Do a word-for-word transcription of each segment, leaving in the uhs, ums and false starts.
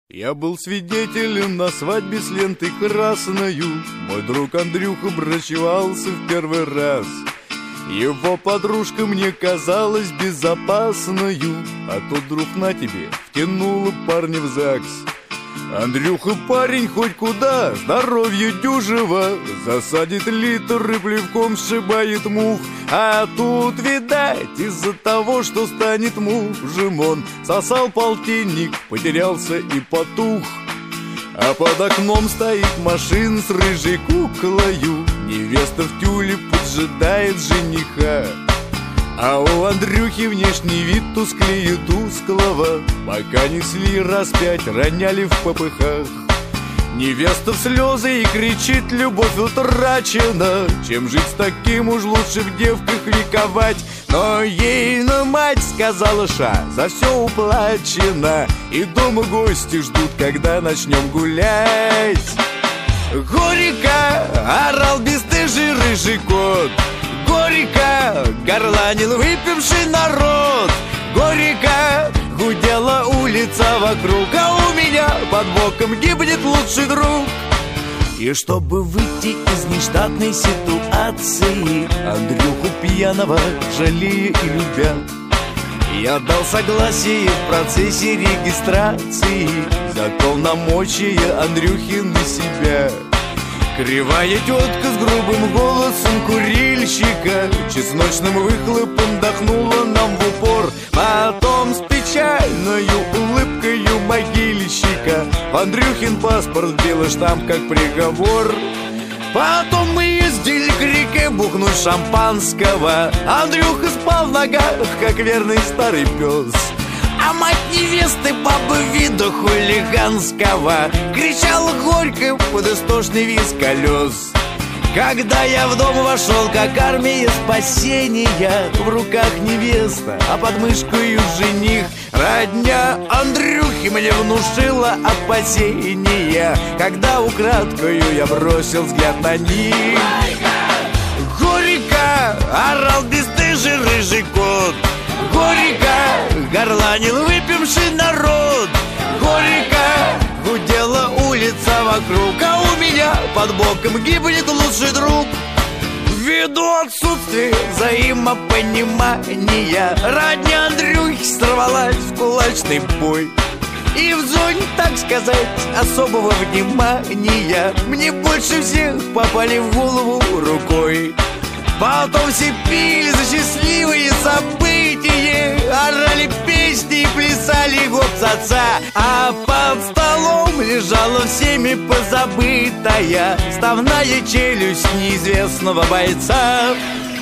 Я был свидетелем на свадьбе с лентой красною. Мой друг Андрюха брачевался в первый раз. Его подружка мне казалась безопасною, а тут вдруг на тебе втянула парня в ЗАГС. Андрюха парень хоть куда, здоровье дюжево, засадит литр и плевком сшибает мух. А тут, видать, из-за того, что станет мужем, он сосал полтинник, потерялся и потух. А под окном стоит машина с рыжей куклою, невеста в тюле поджидает жениха. А у Андрюхи внешний вид тусклее тусклого, пока несли раз пять, роняли в попыхах. Невеста в слезы и кричит: любовь утрачена, чем жить с таким уж лучше в девках вековать. Но ей на мать сказала: ша, за все уплачено, и дома гости ждут, когда начнем гулять. Горько орал бесстыжий рыжий кот, горько горланил выпивший народ, горько гудела улица вокруг, а у меня под боком гибнет лучший друг. И чтобы выйти из нештатной ситуации, Андрюху пьяного жалея и любя, я дал согласие в процессе регистрации за полномочия Андрюхи на себя. Кривая тетка с грубым голосом курильщика чесночным выхлопом дохнула нам в упор. Потом с печальною улыбкою могильщика в Андрюхин паспорт била штамп как приговор. Потом мы ездили к реке бухнуть шампанского. Андрюха спал в ногах, как верный старый пес. А мать невесты, бабы вида хулиганского, кричала горько под истошный визг колес. Когда я в дом вошел, как армия спасения, в руках невеста, а под мышкою жених, родня Андрюхи мне внушила опасения, когда украдкою я бросил взгляд на них. Горько орал бесстыжий рыжий кот, горько горланил выпивший народ, горько гудела улица вокруг, а у меня под боком гибнет лучший друг. Ввиду отсутствия взаимопонимания, родня Андрюхи сорвалась в кулачный бой. И в зоне, так сказать, особого внимания мне больше всех попали в голову рукой. Потом все пили за счастливые события, орали песни и плясали гоп-ца-ца. А под столом лежала всеми позабытая вставная челюсть неизвестного бойца.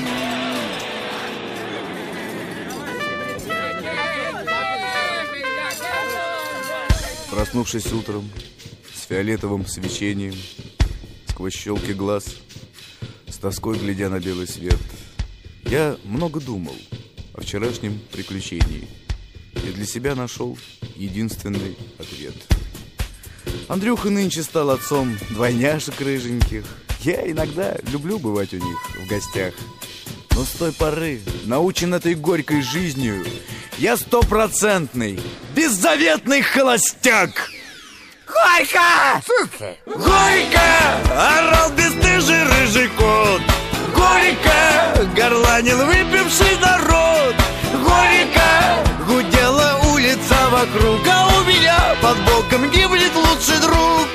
Проснувшись утром с фиолетовым свечением сквозь щелки глаз, с тоской глядя на белый свет, я много думал о вчерашнем приключении и для себя нашел единственный ответ. Андрюха нынче стал отцом двойняшек рыженьких. Я иногда люблю бывать у них в гостях, но с той поры, научен этой горькой жизнью, я стопроцентный, беззаветный холостяк. Горько! Горько орал бесстыжий рыжий кот, горько горланил выпивший народ, горько гудела улица вокруг, а у меня под боком гибнет лучший друг.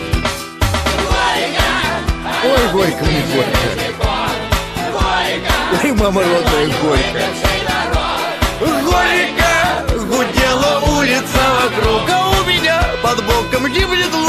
Ой, горько мне горько, ой, мама родная, горько. Горько гудела улица вокруг, а у меня под боком гибнет лучший друг.